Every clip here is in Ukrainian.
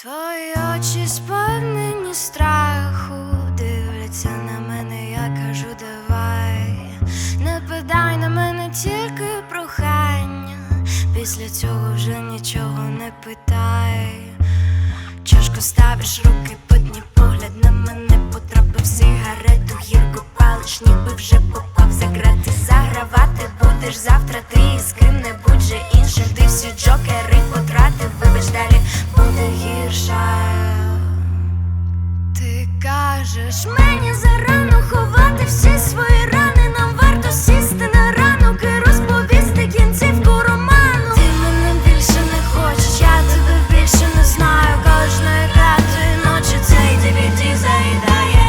Твої очі сповнені страху, дивляться на мене, я кажу, давай. Не питай на мене, тільки прохання. Після цього вже нічого не питай. Чашку ставиш, руки потні, погляд на мене потрапив сигарету, гірко палиш, ніби вже попав за грати. Загравати будеш завтра ти із ким-небудь же іншим. Ти всі джокери потратив, вибач, далі буде гірше. Ти кажеш мені зарано ховати всі свої рани. Нам варто сісти на ранок і розповісти кінцівку роману. Ти мене більше не хочеш, я тебе більше не знаю. Кожної п'ятої ночі цей DVD заїдає.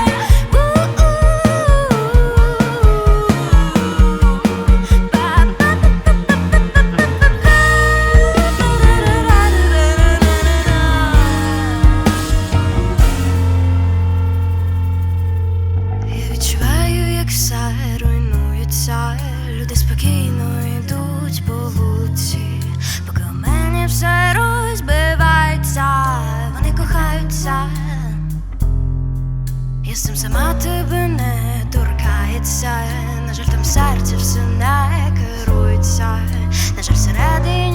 Я відчуваю, як все руйнується. Люди спокійно йдуть по вулиці, поки у мене все розбивається. Вони кохаються, я сам сама тебе не торкається. На жаль, там серце все не керується. На жаль, всередині